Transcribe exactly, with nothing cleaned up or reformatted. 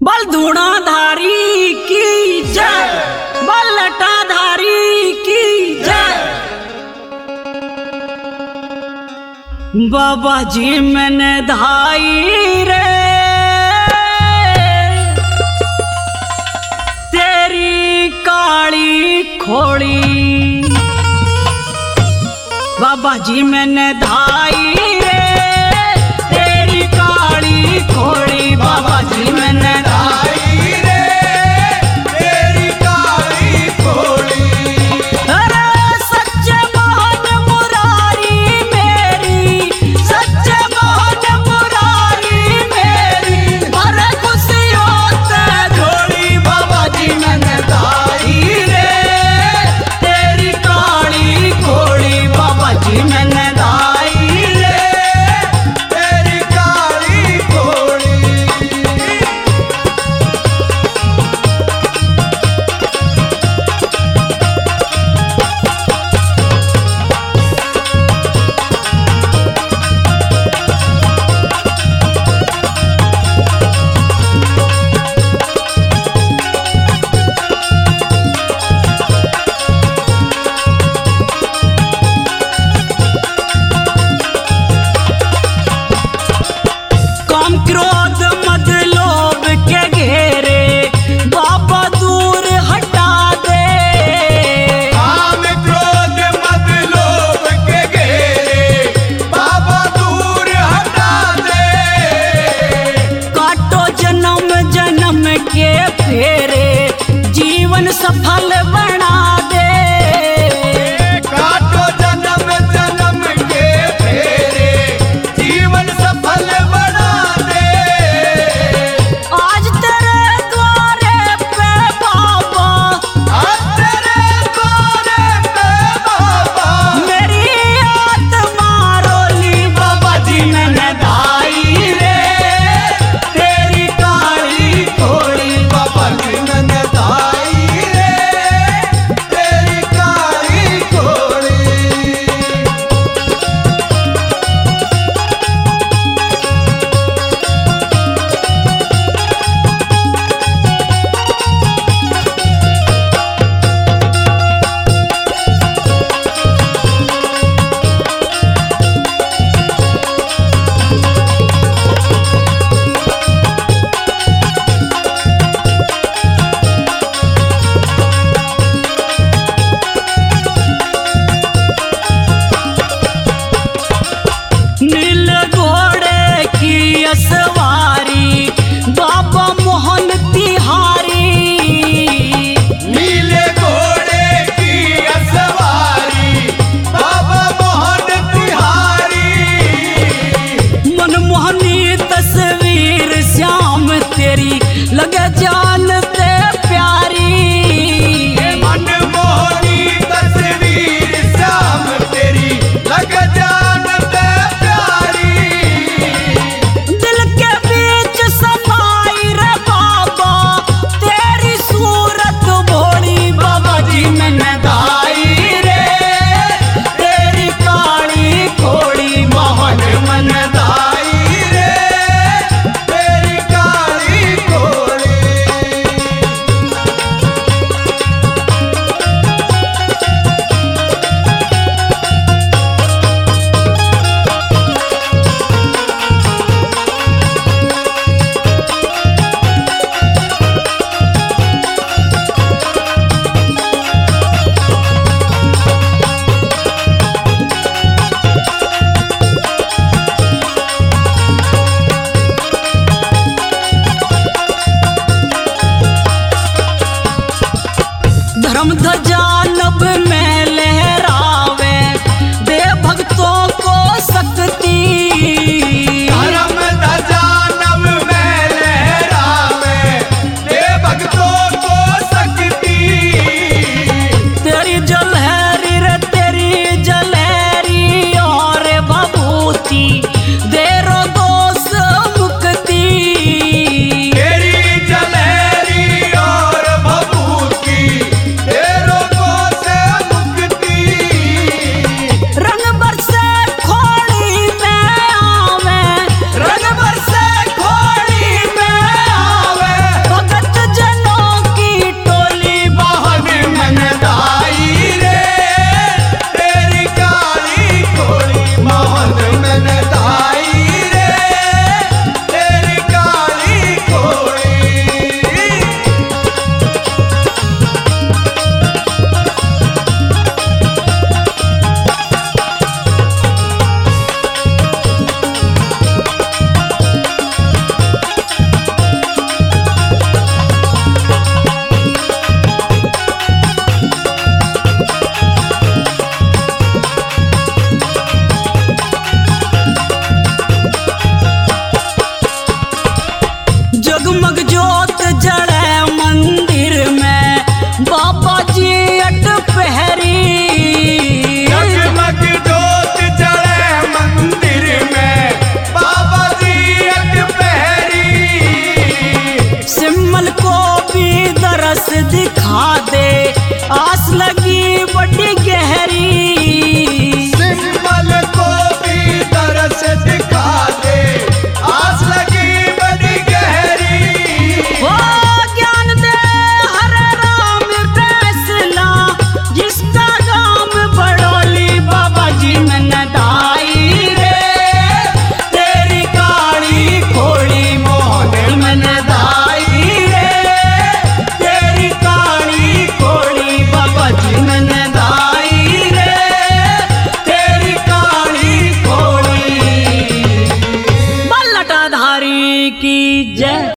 बल धूणाधारी की जय, बल लटाधारी की जय। बाबा जी मैंने धाई रे तेरी काली खोड़ी, बाबा जी मैंने धाई रे तेरी काली खोड़ी, बाबा जी मैंने धाई रे तेरी काली खोड़ी। अरे सच्चे मोहन मुरारी मेरी, सच्चे मोहन मुरारी मेरी, भरे खुशियों से झोली, बाबा जी मैंने धाई रे तेरी काली खोड़ी, बाबा जी मैंने धाई रे तेरी काली खोड़ी। काम क्रोध मद लोभ के घेरे, बाबा दूर हटा दे। काम क्रोध मद लोभ के घेरे, बाबा दूर हटा दे। काटो जन्म जन्म के फेरे, जीवन सफल बना दे। काटो जन्म जन्म के फेरे, जीवन सफल बना दे। आज तेरे द्वारे पे बाबा, आज तेरे द्वारे पे बाबा, मेरी आत्मा रोली, बाबा जी मैंने धाई रे तेरी काली खोड़ी, बाबा जी मैंने धाई रे तेरी काली खोड़ी। नील घोड़े की असवारी, बाबा मोहन तिहारी। नीले घोड़े की असवारी, बाबा मोहन तिहारी। मनमोहनी तस्वीर श्याम तेरी लगे जानते प्यारी। मनमोहनी तस्वीर श्याम तेरी लग जानते प्यारी। दिल के बीच समाई रे बाबा तेरी सूरत भोली, बाबा जी मैंने धाई रे तेरी काली खोड़ी, मोहन मन धाई रे तेरी काली खोड़ी। जड़े मंदिर में बाबा जी अट पहरी। जगमग जोत जड़े मंदिर में बाबा जी अट पहरी। सिमल को भी दरस दिखा दे